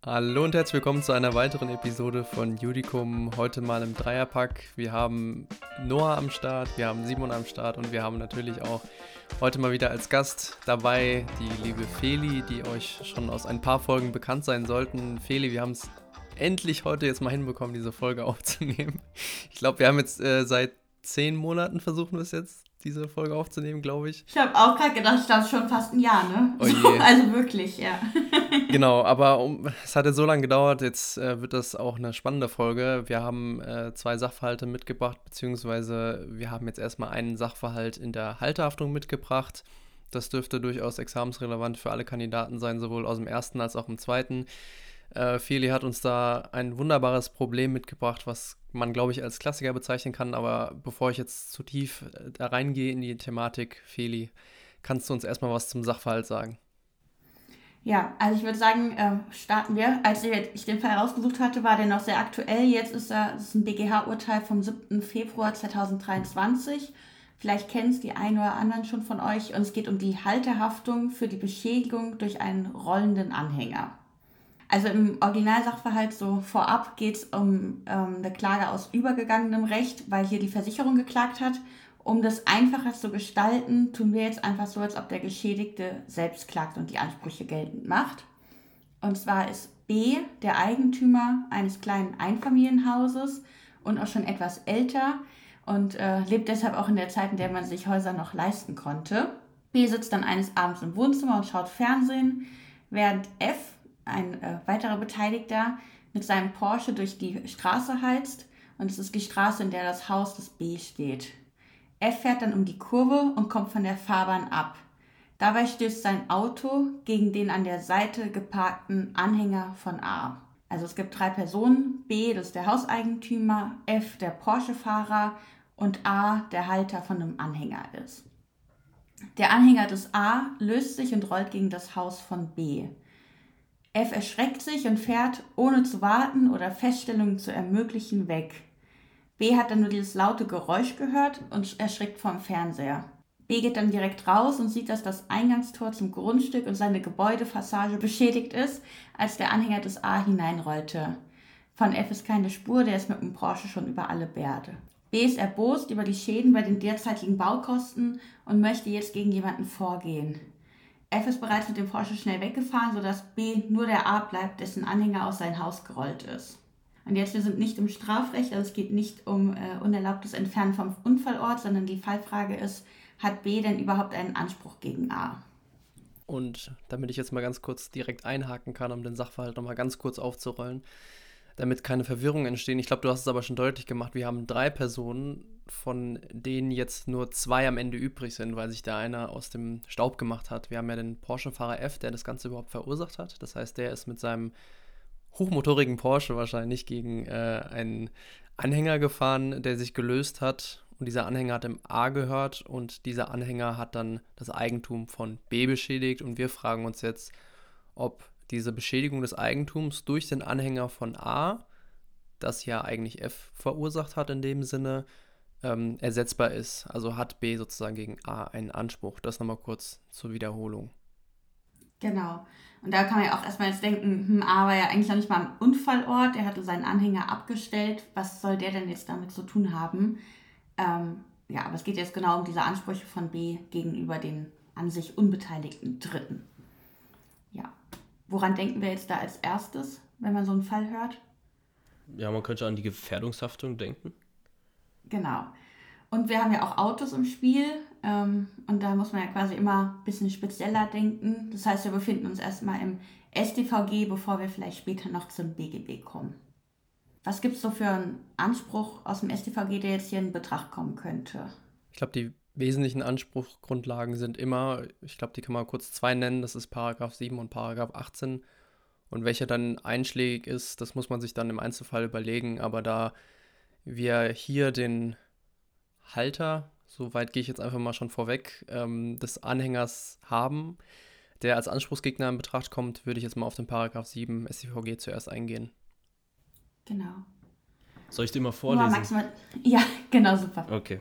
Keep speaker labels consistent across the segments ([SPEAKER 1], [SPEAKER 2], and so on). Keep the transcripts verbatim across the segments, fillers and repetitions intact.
[SPEAKER 1] Hallo und herzlich willkommen zu einer weiteren Episode von Judicum, heute mal im Dreierpack. Wir haben Noah am Start, wir haben Simon am Start und wir haben natürlich auch heute mal wieder als Gast dabei die liebe Feli, die euch schon aus ein paar Folgen bekannt sein sollten. Feli, wir haben es endlich heute jetzt mal hinbekommen, diese Folge aufzunehmen. Ich glaube, wir haben jetzt äh, seit zehn Monaten versuchen wir es jetzt, diese Folge aufzunehmen, glaube ich.
[SPEAKER 2] Ich habe auch gerade gedacht, ich glaube schon fast ein Jahr, ne?
[SPEAKER 1] Oh
[SPEAKER 2] So,
[SPEAKER 1] je.
[SPEAKER 2] also wirklich, ja.
[SPEAKER 1] Genau, aber um, es hat jetzt so lange gedauert, jetzt äh, wird das auch eine spannende Folge. Wir haben äh, zwei Sachverhalte mitgebracht, beziehungsweise wir haben jetzt erstmal einen Sachverhalt in der Halterhaftung mitgebracht. Das dürfte durchaus examensrelevant für alle Kandidaten sein, sowohl aus dem ersten als auch im zweiten. Äh, Feli hat uns da ein wunderbares Problem mitgebracht, was man, glaube ich, als Klassiker bezeichnen kann. Aber bevor ich jetzt zu tief äh, da reingehe in die Thematik, Feli, kannst du uns erstmal was zum Sachverhalt sagen?
[SPEAKER 2] Ja, also ich würde sagen, ähm, starten wir. Als ich den Fall rausgesucht hatte, war der noch sehr aktuell. Jetzt ist er, das ist ein B G H-Urteil vom siebten Februar zweitausenddreiundzwanzig. Vielleicht kennen es die einen oder anderen schon von euch. Und es geht um die Halterhaftung für die Beschädigung durch einen rollenden Anhänger. Also im Originalsachverhalt so vorab geht es um ähm, eine Klage aus übergegangenem Recht, weil hier die Versicherung geklagt hat. Um das einfacher zu gestalten, tun wir jetzt einfach so, als ob der Geschädigte selbst klagt und die Ansprüche geltend macht. Und zwar ist B der Eigentümer eines kleinen Einfamilienhauses und auch schon etwas älter und äh, lebt deshalb auch in der Zeit, in der man sich Häuser noch leisten konnte. B sitzt dann eines Abends im Wohnzimmer und schaut Fernsehen, während F, ein äh, weiterer Beteiligter, mit seinem Porsche durch die Straße heizt. Und es ist die Straße, in der das Haus des B steht. F fährt dann um die Kurve und kommt von der Fahrbahn ab. Dabei stößt sein Auto gegen den an der Seite geparkten Anhänger von A. Also es gibt drei Personen, B, das ist der Hauseigentümer, F, der Porsche-Fahrer und A, der Halter von einem Anhänger ist. Der Anhänger des A löst sich und rollt gegen das Haus von B. F erschreckt sich und fährt, ohne zu warten oder Feststellungen zu ermöglichen, weg. B hat dann nur dieses laute Geräusch gehört und erschrickt vom Fernseher. B geht dann direkt raus und sieht, dass das Eingangstor zum Grundstück und seine Gebäudefassade beschädigt ist, als der Anhänger des A hineinrollte. Von F ist keine Spur, der ist mit dem Porsche schon über alle Berge. B ist erbost über die Schäden bei den derzeitigen Baukosten und möchte jetzt gegen jemanden vorgehen. F ist bereits mit dem Porsche schnell weggefahren, sodass B nur der A bleibt, dessen Anhänger aus sein Haus gerollt ist. Und jetzt, wir sind nicht im Strafrecht, also es geht nicht um äh, unerlaubtes Entfernen vom Unfallort, sondern die Fallfrage ist, hat B denn überhaupt einen Anspruch gegen A?
[SPEAKER 1] Und damit ich jetzt mal ganz kurz direkt einhaken kann, um den Sachverhalt nochmal ganz kurz aufzurollen, damit keine Verwirrung entstehen. Ich glaube, du hast es aber schon deutlich gemacht. Wir haben drei Personen, von denen jetzt nur zwei am Ende übrig sind, weil sich da einer aus dem Staub gemacht hat. Wir haben ja den Porsche-Fahrer F, der das Ganze überhaupt verursacht hat. Das heißt, der ist mit seinem hochmotorigen Porsche wahrscheinlich gegen äh, einen Anhänger gefahren, der sich gelöst hat. Und dieser Anhänger hat dem A gehört und dieser Anhänger hat dann das Eigentum von B beschädigt. Und wir fragen uns jetzt, ob diese Beschädigung des Eigentums durch den Anhänger von A, das ja eigentlich F verursacht hat in dem Sinne, ähm, ersetzbar ist. Also hat B sozusagen gegen A einen Anspruch. Das nochmal kurz zur Wiederholung.
[SPEAKER 2] Genau. Und da kann man ja auch erstmal jetzt denken, hm, A war ja eigentlich noch nicht mal am Unfallort, er hatte seinen Anhänger abgestellt, was soll der denn jetzt damit zu tun haben? Ähm, ja, aber es geht jetzt genau um diese Ansprüche von B gegenüber den an sich unbeteiligten Dritten. Ja. Woran denken wir jetzt da als erstes, wenn man so einen Fall hört?
[SPEAKER 3] Ja, man könnte an die Gefährdungshaftung denken.
[SPEAKER 2] Genau. Und wir haben ja auch Autos im Spiel ähm, und da muss man ja quasi immer ein bisschen spezieller denken. Das heißt, wir befinden uns erstmal im S t V G, bevor wir vielleicht später noch zum B G B kommen. Was gibt es so für einen Anspruch aus dem S t V G, der jetzt hier in Betracht kommen könnte?
[SPEAKER 1] Ich glaube, die wesentlichen Anspruchsgrundlagen sind immer, ich glaube, die kann man kurz zwei nennen, das ist Paragraph sieben und Paragraph achtzehn. Und welcher dann einschlägig ist, das muss man sich dann im Einzelfall überlegen. Aber da wir hier den Halter, soweit gehe ich jetzt einfach mal schon vorweg, ähm, des Anhängers haben, der als Anspruchsgegner in Betracht kommt, würde ich jetzt mal auf den Paragraph sieben S t V G zuerst eingehen.
[SPEAKER 2] Genau.
[SPEAKER 3] Soll ich dir mal
[SPEAKER 2] Nur
[SPEAKER 3] vorlesen?
[SPEAKER 2] maximal. Ja, genau, super.
[SPEAKER 3] Okay.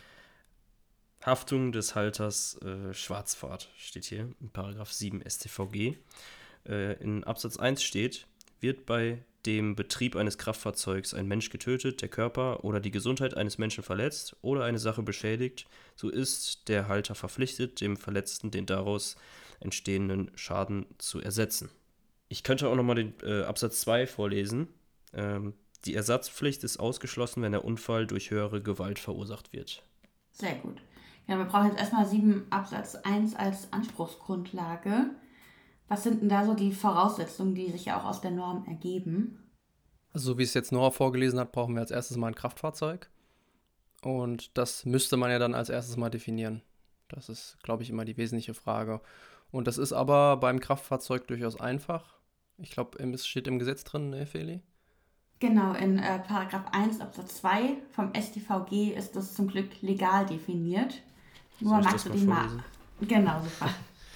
[SPEAKER 3] Haftung des Halters äh, Schwarzfahrt steht hier in Paragraph sieben S t V G. Äh, in Absatz eins steht, Wird bei dem Betrieb eines Kraftfahrzeugs ein Mensch getötet, der Körper oder die Gesundheit eines Menschen verletzt oder eine Sache beschädigt, so ist der Halter verpflichtet, dem Verletzten den daraus entstehenden Schaden zu ersetzen. Ich könnte auch nochmal den äh, Absatz zwei vorlesen. Ähm, die Ersatzpflicht ist ausgeschlossen, wenn der Unfall durch höhere Gewalt verursacht wird.
[SPEAKER 2] Sehr gut. Ja, wir brauchen jetzt erstmal sieben Absatz eins als Anspruchsgrundlage. Was sind denn da so die Voraussetzungen, die sich ja auch aus der Norm ergeben?
[SPEAKER 1] Also so wie es jetzt Noah vorgelesen hat, brauchen wir als erstes mal ein Kraftfahrzeug. Und das müsste man ja dann als erstes mal definieren. Das ist, glaube ich, immer die wesentliche Frage. Und das ist aber beim Kraftfahrzeug durchaus einfach. Ich glaube, es steht im Gesetz drin, ne, Feli?
[SPEAKER 2] Genau, in äh, Paragraph eins Absatz zwei vom S t V G ist das zum Glück legal definiert. Nur
[SPEAKER 3] Soll ich
[SPEAKER 2] magst
[SPEAKER 3] das
[SPEAKER 2] du
[SPEAKER 3] mal
[SPEAKER 2] den mal.
[SPEAKER 3] vorlesen?
[SPEAKER 2] Genau, super.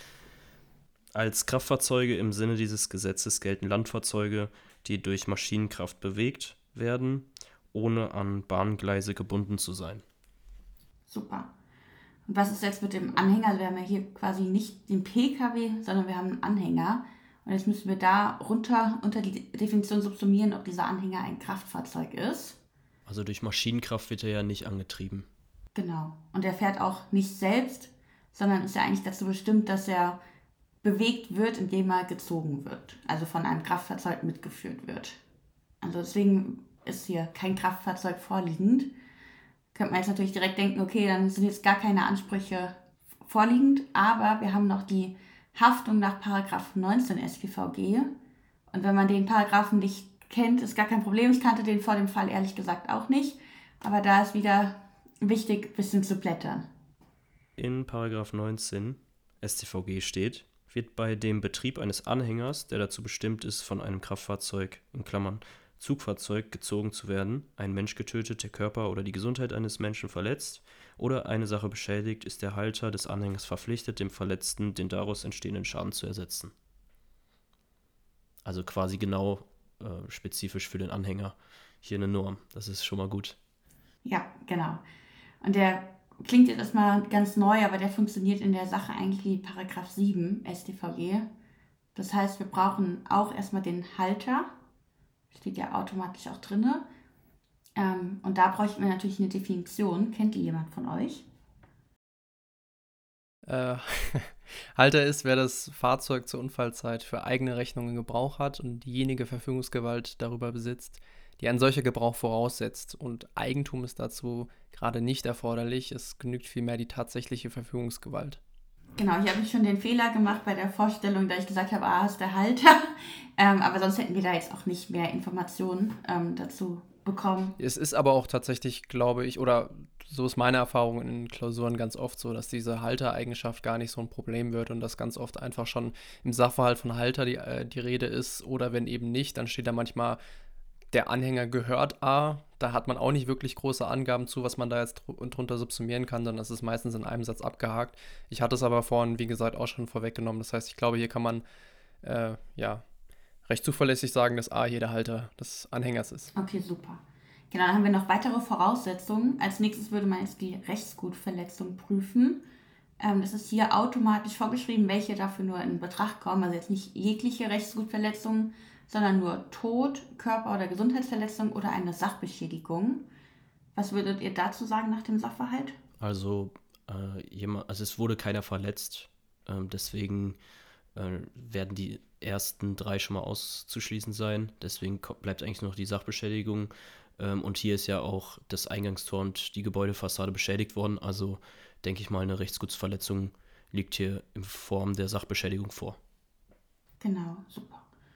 [SPEAKER 3] Als Kraftfahrzeuge im Sinne dieses Gesetzes gelten Landfahrzeuge, die durch Maschinenkraft bewegt werden, ohne an Bahngleise gebunden zu sein.
[SPEAKER 2] Super. Und was ist jetzt mit dem Anhänger? Also wir haben ja hier quasi nicht den P K W, sondern wir haben einen Anhänger. Und jetzt müssen wir da runter unter die Definition subsumieren, ob dieser Anhänger ein Kraftfahrzeug ist.
[SPEAKER 3] Also durch Maschinenkraft wird er ja nicht angetrieben.
[SPEAKER 2] Genau. Und er fährt auch nicht selbst, sondern ist ja eigentlich dazu bestimmt, dass er bewegt wird, indem er gezogen wird. Also von einem Kraftfahrzeug mitgeführt wird. Also deswegen ist hier kein Kraftfahrzeug vorliegend. Könnte man jetzt natürlich direkt denken, okay, dann sind jetzt gar keine Ansprüche vorliegend, aber wir haben noch die Haftung nach Paragraph neunzehn S P V G. Und wenn man den Paragraphen nicht kennt, ist gar kein Problem. Ich kannte den vor dem Fall ehrlich gesagt auch nicht. Aber da ist wieder wichtig, ein bisschen zu blättern.
[SPEAKER 3] In Paragraph neunzehn S t V G steht, wird bei dem Betrieb eines Anhängers, der dazu bestimmt ist, von einem Kraftfahrzeug in Klammern Zugfahrzeug gezogen zu werden, ein Mensch getötet, der Körper oder die Gesundheit eines Menschen verletzt oder eine Sache beschädigt, ist der Halter des Anhängers verpflichtet, dem Verletzten den daraus entstehenden Schaden zu ersetzen. Also quasi genau äh, spezifisch für den Anhänger hier eine Norm. Das ist schon mal gut.
[SPEAKER 2] Ja, genau. Und der klingt jetzt erstmal ganz neu, aber der funktioniert in der Sache eigentlich wie Paragraph sieben S t V G. Das heißt, wir brauchen auch erstmal den Halter. Steht ja automatisch auch drin. Ähm, und da bräuchten wir natürlich eine Definition. Kennt die jemand von euch?
[SPEAKER 1] Äh, Halter ist, wer das Fahrzeug zur Unfallzeit für eigene Rechnung in Gebrauch hat und diejenige Verfügungsgewalt darüber besitzt, die ein solcher Gebrauch voraussetzt. Und Eigentum ist dazu gerade nicht erforderlich. Es genügt vielmehr die tatsächliche Verfügungsgewalt.
[SPEAKER 2] Genau, ich habe schon den Fehler gemacht bei der Vorstellung, da ich gesagt habe, ah, ist der Halter. Ähm, aber sonst hätten wir da jetzt auch nicht mehr Informationen ähm, dazu bekommen.
[SPEAKER 1] Es ist aber auch tatsächlich, glaube ich, oder so ist meine Erfahrung in Klausuren ganz oft so, dass diese Haltereigenschaft gar nicht so ein Problem wird und dass ganz oft einfach schon im Sachverhalt von Halter die, äh, die Rede ist. Oder wenn eben nicht, dann steht da manchmal, der Anhänger gehört A. Da hat man auch nicht wirklich große Angaben zu, was man da jetzt dr- drunter subsumieren kann, sondern das ist meistens in einem Satz abgehakt. Ich hatte es aber vorhin, wie gesagt, auch schon vorweggenommen. Das heißt, ich glaube, hier kann man äh, ja recht zuverlässig sagen, dass A hier der Halter des Anhängers ist.
[SPEAKER 2] Okay, super. Genau, dann haben wir noch weitere Voraussetzungen. Als nächstes würde man jetzt die Rechtsgutverletzung prüfen. Ähm, das ist hier automatisch vorgeschrieben, welche dafür nur in Betracht kommen. Also jetzt nicht jegliche Rechtsgutverletzung, sondern nur Tod, Körper- oder Gesundheitsverletzung oder eine Sachbeschädigung. Was würdet ihr dazu sagen nach dem Sachverhalt?
[SPEAKER 3] Also, äh, jemand, also es wurde keiner verletzt, ähm, deswegen äh, werden die ersten drei schon mal auszuschließen sein. Deswegen ko- bleibt eigentlich nur noch die Sachbeschädigung. Ähm, und hier ist ja auch das Eingangstor und die Gebäudefassade beschädigt worden. Also denke ich mal, eine Rechtsgutsverletzung liegt hier in Form der Sachbeschädigung vor.
[SPEAKER 2] Genau, super.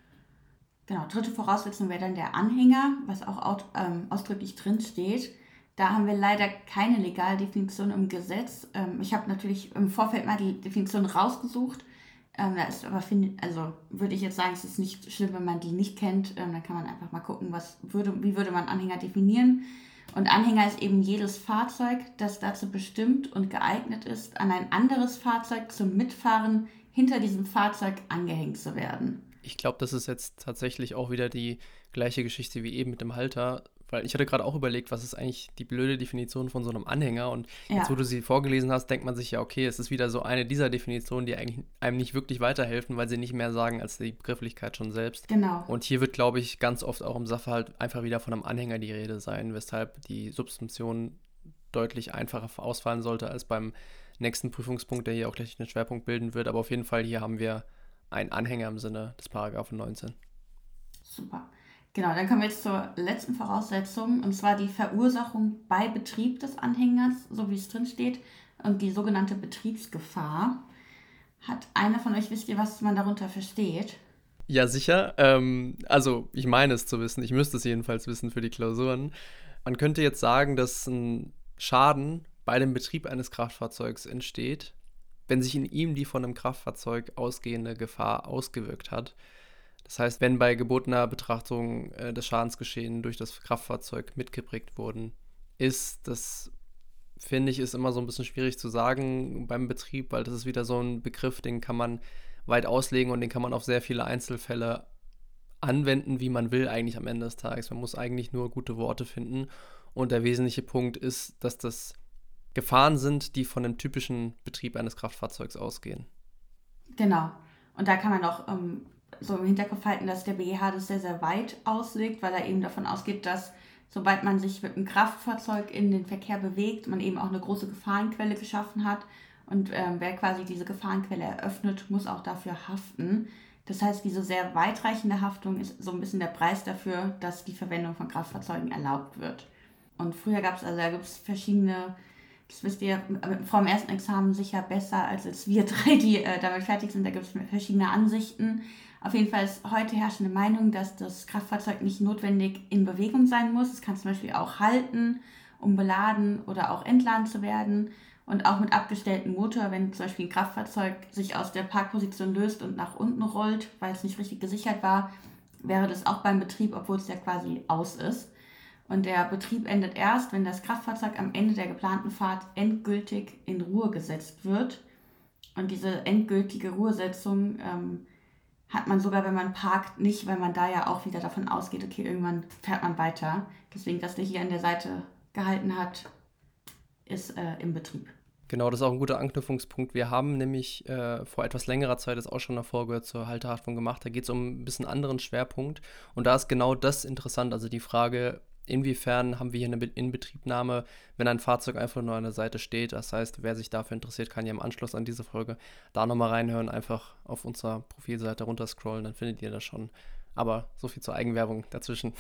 [SPEAKER 2] Genau, dritte Voraussetzung wäre dann der Anhänger, was auch aut- ähm, ausdrücklich drin steht. Da haben wir leider keine Legaldefinition im Gesetz. Ähm, ich habe natürlich im Vorfeld mal die Definition rausgesucht. Ähm, da ist aber, find, also würde ich jetzt sagen, es ist nicht schlimm, wenn man die nicht kennt. Ähm, dann kann man einfach mal gucken, was würde, wie würde man Anhänger definieren. Und Anhänger ist eben jedes Fahrzeug, das dazu bestimmt und geeignet ist, an ein anderes Fahrzeug zum Mitfahren hinter diesem Fahrzeug angehängt zu werden.
[SPEAKER 1] Ich glaube, das ist jetzt tatsächlich auch wieder die gleiche Geschichte wie eben mit dem Halter, Weil ich hatte gerade auch überlegt, was ist eigentlich die blöde Definition von so einem Anhänger? Und jetzt,
[SPEAKER 2] Ja,
[SPEAKER 1] wo du sie vorgelesen hast, denkt man sich ja, okay, es ist wieder so eine dieser Definitionen, die eigentlich einem nicht wirklich weiterhelfen, weil sie nicht mehr sagen als die Begrifflichkeit schon selbst.
[SPEAKER 2] genau.
[SPEAKER 1] Und hier wird, glaube ich, ganz oft auch im Sachverhalt einfach wieder von einem Anhänger die Rede sein, weshalb die Subsumption deutlich einfacher ausfallen sollte als beim nächsten Prüfungspunkt, der hier auch gleich den Schwerpunkt bilden wird. Aber auf jeden Fall hier haben wir einen Anhänger im Sinne des Paragraphen neunzehn.
[SPEAKER 2] Super. Genau, dann kommen wir jetzt zur letzten Voraussetzung, und zwar die Verursachung bei Betrieb des Anhängers, so wie es drin steht, und die sogenannte Betriebsgefahr. Hat einer von euch, wisst ihr, was man darunter versteht?
[SPEAKER 1] Ja, sicher. Ähm, also, ich meine es zu wissen. Ich müsste es jedenfalls wissen für die Klausuren. Man könnte jetzt sagen, dass ein Schaden bei dem Betrieb eines Kraftfahrzeugs entsteht, wenn sich in ihm die von einem Kraftfahrzeug ausgehende Gefahr ausgewirkt hat. Das heißt, wenn bei gebotener Betrachtung äh, des Schadensgeschehen durch das Kraftfahrzeug mitgeprägt worden ist, das finde ich, ist immer so ein bisschen schwierig zu sagen beim Betrieb, weil das ist wieder so ein Begriff, den kann man weit auslegen und den kann man auf sehr viele Einzelfälle anwenden, wie man will, eigentlich am Ende des Tages. Man muss eigentlich nur gute Worte finden. Und der wesentliche Punkt ist, dass das Gefahren sind, die von dem typischen Betrieb eines Kraftfahrzeugs ausgehen.
[SPEAKER 2] Genau. Und da kann man auch ähm, so im Hinterkopf halten, dass der B G H das sehr, sehr weit auslegt, weil er eben davon ausgeht, dass sobald man sich mit einem Kraftfahrzeug in den Verkehr bewegt, man eben auch eine große Gefahrenquelle geschaffen hat. Und ähm, wer quasi diese Gefahrenquelle eröffnet, muss auch dafür haften. Das heißt, diese sehr weitreichende Haftung ist so ein bisschen der Preis dafür, dass die Verwendung von Kraftfahrzeugen erlaubt wird. Und früher gab es, also da gibt es verschiedene, das wisst ihr vor dem ersten Examen sicher besser als jetzt wir drei, die äh, damit fertig sind, da gibt es verschiedene Ansichten. Auf jeden Fall ist heute herrschende Meinung, dass das Kraftfahrzeug nicht notwendig in Bewegung sein muss. Es kann zum Beispiel auch halten, um beladen oder auch entladen zu werden. Und auch mit abgestelltem Motor, wenn zum Beispiel ein Kraftfahrzeug sich aus der Parkposition löst und nach unten rollt, weil es nicht richtig gesichert war, wäre das auch beim Betrieb, obwohl es ja quasi aus ist. Und der Betrieb endet erst, wenn das Kraftfahrzeug am Ende der geplanten Fahrt endgültig in Ruhe gesetzt wird. Und diese endgültige Ruhesetzung ähm, hat man sogar, wenn man parkt, nicht, weil man da ja auch wieder davon ausgeht, okay, irgendwann fährt man weiter. Deswegen, dass der hier an der Seite gehalten hat, ist äh, im Betrieb.
[SPEAKER 1] Genau, das ist auch ein guter Anknüpfungspunkt. Wir haben nämlich äh, vor etwas längerer Zeit jetzt auch schon eine Folge zur Halterhaftung gemacht. Da geht es um ein bisschen anderen Schwerpunkt. Und da ist genau das interessant. Also die Frage, inwiefern haben wir hier eine Inbetriebnahme, wenn ein Fahrzeug einfach nur an der Seite steht. Das heißt, wer sich dafür interessiert, kann ja im Anschluss an diese Folge da nochmal reinhören. Einfach auf unserer Profilseite runterscrollen, dann findet ihr das schon. Aber so viel zur Eigenwerbung dazwischen.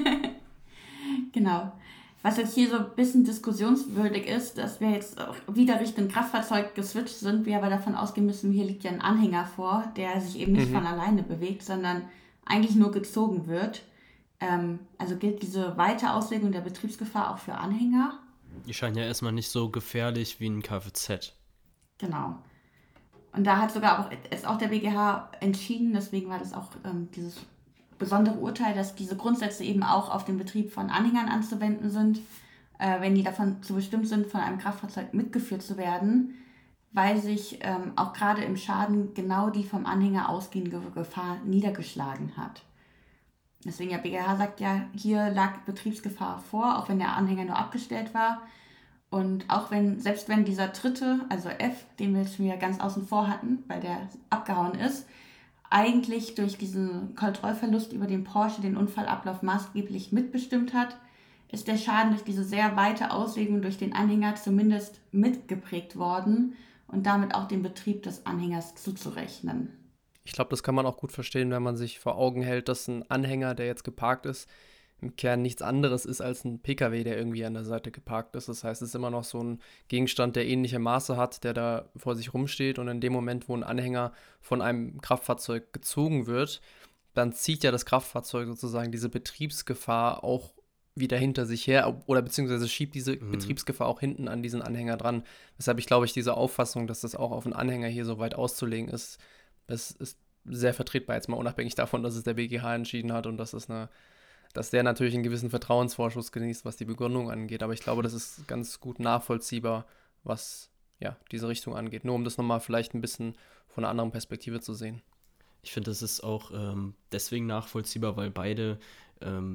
[SPEAKER 2] Genau. Was jetzt hier so ein bisschen diskussionswürdig ist, dass wir jetzt auch wieder Richtung Kraftfahrzeug geswitcht sind, wir aber davon ausgehen müssen, hier liegt ja ein Anhänger vor, der sich eben nicht
[SPEAKER 1] Mhm.
[SPEAKER 2] von alleine bewegt, sondern eigentlich nur gezogen wird. Ähm, also gilt diese weite Auslegung der Betriebsgefahr auch für Anhänger?
[SPEAKER 3] Die scheinen ja erstmal nicht so gefährlich wie ein Kfz.
[SPEAKER 2] Genau. Und da hat sogar auch, ist auch der B G H entschieden, deswegen war das auch ähm, dieses besondere Urteil, dass diese Grundsätze eben auch auf den Betrieb von Anhängern anzuwenden sind, äh, wenn die davon zu bestimmt sind, von einem Kraftfahrzeug mitgeführt zu werden, weil sich ähm, auch gerade im Schaden genau die vom Anhänger ausgehende Gefahr niedergeschlagen hat. Deswegen der B G H sagt ja, hier lag Betriebsgefahr vor, auch wenn der Anhänger nur abgestellt war. Und auch wenn, selbst wenn dieser dritte, also F, den wir jetzt schon wieder ganz außen vor hatten, weil der abgehauen ist, eigentlich durch diesen Kontrollverlust über den Porsche den Unfallablauf maßgeblich mitbestimmt hat, ist der Schaden durch diese sehr weite Auslegung durch den Anhänger zumindest mitgeprägt worden und damit auch dem Betrieb des Anhängers zuzurechnen.
[SPEAKER 1] Ich glaube, das kann man auch gut verstehen, wenn man sich vor Augen hält, dass ein Anhänger, der jetzt geparkt ist, im Kern nichts anderes ist als ein Pkw, der irgendwie an der Seite geparkt ist. Das heißt, es ist immer noch so ein Gegenstand, der ähnliche Maße hat, der da vor sich rumsteht. Und in dem Moment, wo ein Anhänger von einem Kraftfahrzeug gezogen wird, dann zieht ja das Kraftfahrzeug sozusagen diese Betriebsgefahr auch wieder hinter sich her oder beziehungsweise schiebt diese
[SPEAKER 3] Mhm.
[SPEAKER 1] Betriebsgefahr auch hinten an diesen Anhänger dran. Weshalb ich glaube, ich diese Auffassung, dass das auch auf einen Anhänger hier so weit auszulegen ist, das ist sehr vertretbar, jetzt mal unabhängig davon, dass es der B G H entschieden hat und dass es eine dass der natürlich einen gewissen Vertrauensvorschuss genießt, was die Begründung angeht. Aber ich glaube, das ist ganz gut nachvollziehbar, was ja diese Richtung angeht. Nur um das nochmal vielleicht ein bisschen von einer anderen Perspektive zu sehen.
[SPEAKER 3] Ich finde, das ist auch ähm, deswegen nachvollziehbar, weil beide ähm,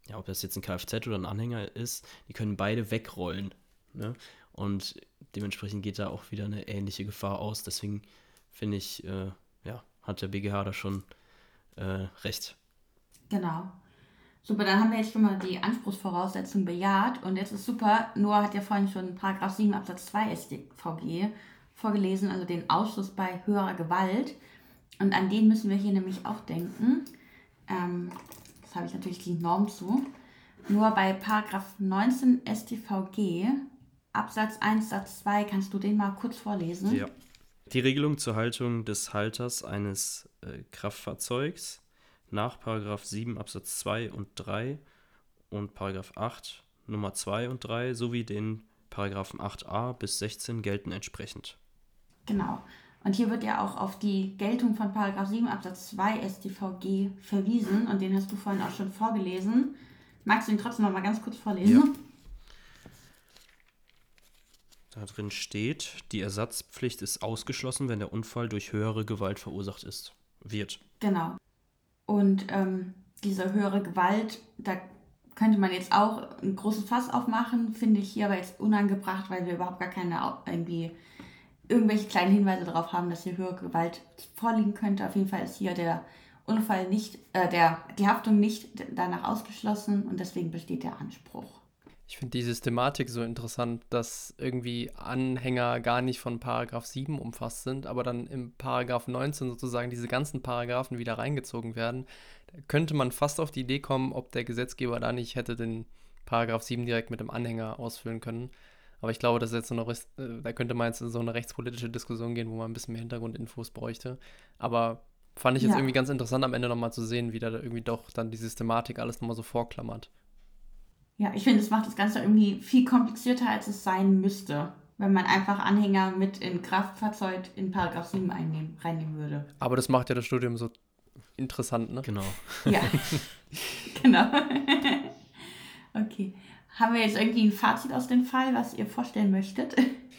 [SPEAKER 3] ja, ob das jetzt ein Kfz oder ein Anhänger ist, die können beide wegrollen. Ne? Und dementsprechend geht da auch wieder eine ähnliche Gefahr aus. Deswegen finde ich, äh, ja, hat der B G H da schon äh, recht.
[SPEAKER 2] Genau. Super, dann haben wir jetzt schon mal die Anspruchsvoraussetzungen bejaht und jetzt ist super, Noah hat ja vorhin schon Paragraph sieben Absatz zwei S t V G vorgelesen, also den Ausschluss bei höherer Gewalt, und an den müssen wir hier nämlich auch denken. Ähm, das habe ich natürlich die Norm zu. Nur bei Paragraph neunzehn S t V G Absatz eins Satz zwei, kannst du den mal kurz vorlesen?
[SPEAKER 3] Ja. Die Regelung zur Haltung des Halters eines äh, Kraftfahrzeugs nach Paragraph sieben Absatz zwei und drei und Paragraph acht Nummer zwei und drei sowie den Paragraphen acht a bis sechzehn gelten entsprechend.
[SPEAKER 2] Genau. Und hier wird ja auch auf die Geltung von Paragraph sieben Absatz zwei S t V G verwiesen und den hast du vorhin auch schon vorgelesen. Magst du ihn trotzdem noch mal ganz kurz vorlesen?
[SPEAKER 3] Ja. Da drin steht, die Ersatzpflicht ist ausgeschlossen, wenn der Unfall durch höhere Gewalt verursacht ist, wird.
[SPEAKER 2] Genau. Und ähm, diese höhere Gewalt, da könnte man jetzt auch ein großes Fass aufmachen, finde ich hier aber jetzt unangebracht, weil wir überhaupt gar keine irgendwie irgendwelche kleinen Hinweise darauf haben, dass hier höhere Gewalt vorliegen könnte. Auf jeden Fall ist hier der Unfall nicht, äh, der, die Haftung nicht danach ausgeschlossen und deswegen besteht der Anspruch.
[SPEAKER 1] Ich finde die Systematik so interessant, dass irgendwie Anhänger gar nicht von Paragraph sieben umfasst sind, aber dann im Paragraph neunzehn sozusagen diese ganzen Paragraphen wieder reingezogen werden. Da könnte man fast auf die Idee kommen, ob der Gesetzgeber da nicht hätte den Paragraph sieben direkt mit dem Anhänger ausfüllen können. Aber ich glaube, das ist jetzt so eine, äh, da könnte man jetzt in so eine rechtspolitische Diskussion gehen, wo man ein bisschen mehr Hintergrundinfos bräuchte. Aber fand ich jetzt
[SPEAKER 2] Ja.
[SPEAKER 1] irgendwie ganz interessant am Ende nochmal zu sehen, wie da irgendwie doch dann die Systematik alles nochmal so vorklammert.
[SPEAKER 2] Ja, ich finde, es macht das Ganze irgendwie viel komplizierter, als es sein müsste, wenn man einfach Anhänger mit in Kraftfahrzeug in Paragraph sieben einnehmen, reinnehmen würde.
[SPEAKER 1] Aber das macht ja das Studium so interessant, ne?
[SPEAKER 3] Genau.
[SPEAKER 2] Ja, genau. Okay. Haben wir jetzt irgendwie ein Fazit aus dem Fall, was ihr vorstellen möchtet?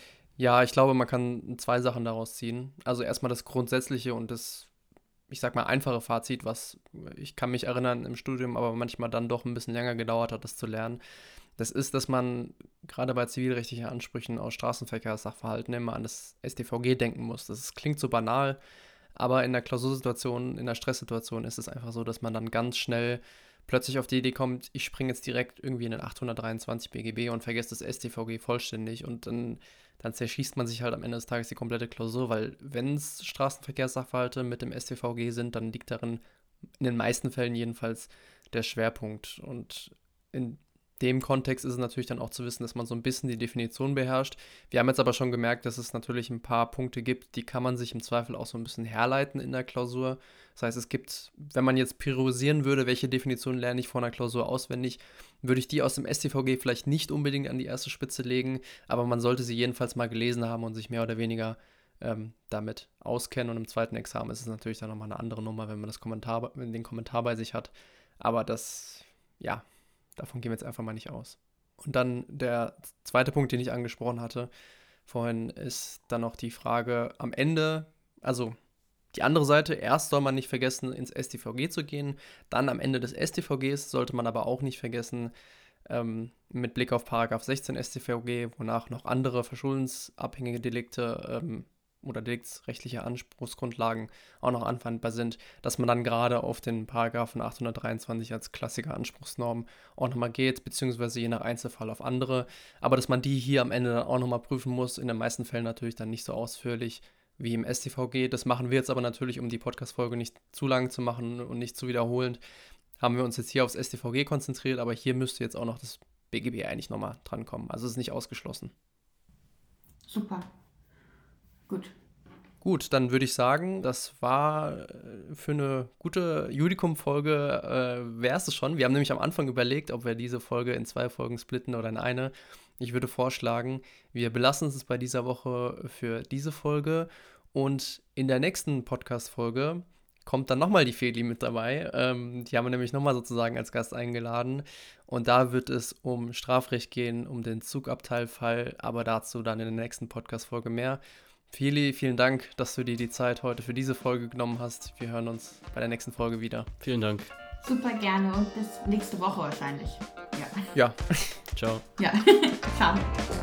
[SPEAKER 1] Ja, ich glaube, man kann zwei Sachen daraus ziehen. Also erstmal das Grundsätzliche und das, ich sag mal, einfache Fazit, was ich kann mich erinnern im Studium, aber manchmal dann doch ein bisschen länger gedauert hat, das zu lernen. Das ist, dass man gerade bei zivilrechtlichen Ansprüchen aus Straßenverkehrssachverhalten immer an das S t V G denken muss. Das ist, klingt so banal, aber in der Klausursituation, in der Stresssituation ist es einfach so, dass man dann ganz schnell plötzlich auf die Idee kommt, ich springe jetzt direkt irgendwie in den achthundertdreiundzwanzig B G B und vergesse das S t V G vollständig und dann, dann zerschießt man sich halt am Ende des Tages die komplette Klausur, weil wenn es Straßenverkehrssachverhalte mit dem S t V G sind, dann liegt darin in den meisten Fällen jedenfalls der Schwerpunkt. Und in dem Kontext ist es natürlich dann auch zu wissen, dass man so ein bisschen die Definition beherrscht. Wir haben jetzt aber schon gemerkt, dass es natürlich ein paar Punkte gibt, die kann man sich im Zweifel auch so ein bisschen herleiten in der Klausur. Das heißt, es gibt, wenn man jetzt priorisieren würde, welche Definition lerne ich vor einer Klausur auswendig, würde ich die aus dem S t V G vielleicht nicht unbedingt an die erste Spitze legen, aber man sollte sie jedenfalls mal gelesen haben und sich mehr oder weniger ähm, damit auskennen. Und im zweiten Examen ist es natürlich dann nochmal eine andere Nummer, wenn man das Kommentar, den Kommentar bei sich hat. Aber das, ja, davon gehen wir jetzt einfach mal nicht aus. Und dann der zweite Punkt, den ich angesprochen hatte vorhin, ist dann noch die Frage am Ende, also die andere Seite, erst soll man nicht vergessen, ins S t V G zu gehen, dann am Ende des S t V Gs sollte man aber auch nicht vergessen, ähm, mit Blick auf Paragraph sechzehn S t V G, wonach noch andere verschuldensabhängige Delikte ähm, oder deliktsrechtliche Anspruchsgrundlagen auch noch anwendbar sind, dass man dann gerade auf den Paragraphen achthundertdreiundzwanzig als Klassiker Anspruchsnorm auch nochmal geht, beziehungsweise je nach Einzelfall auf andere, aber dass man die hier am Ende dann auch nochmal prüfen muss, in den meisten Fällen natürlich dann nicht so ausführlich wie im S t V G. Das machen wir jetzt aber natürlich, um die Podcast-Folge nicht zu lang zu machen und nicht zu wiederholend, haben wir uns jetzt hier aufs S t V G konzentriert, aber hier müsste jetzt auch noch das B G B eigentlich nochmal drankommen. Also es ist nicht ausgeschlossen.
[SPEAKER 2] Super. Gut.
[SPEAKER 1] Gut, dann würde ich sagen, das war für eine gute Judikum-Folge, äh, wäre es schon. Wir haben nämlich am Anfang überlegt, ob wir diese Folge in zwei Folgen splitten oder in eine. Ich würde vorschlagen, wir belassen es bei dieser Woche für diese Folge und in der nächsten Podcast-Folge kommt dann nochmal die Feli mit dabei. Ähm, die haben wir nämlich nochmal sozusagen als Gast eingeladen und da wird es um Strafrecht gehen, um den Zugabteilfall, aber dazu dann in der nächsten Podcast-Folge mehr. Feli, vielen Dank, dass du dir die Zeit heute für diese Folge genommen hast. Wir hören uns bei der nächsten Folge wieder.
[SPEAKER 3] Vielen Dank.
[SPEAKER 2] Super gerne und bis nächste Woche wahrscheinlich. Ja.
[SPEAKER 1] Ja.
[SPEAKER 3] Ciao.
[SPEAKER 2] Ja. Ciao.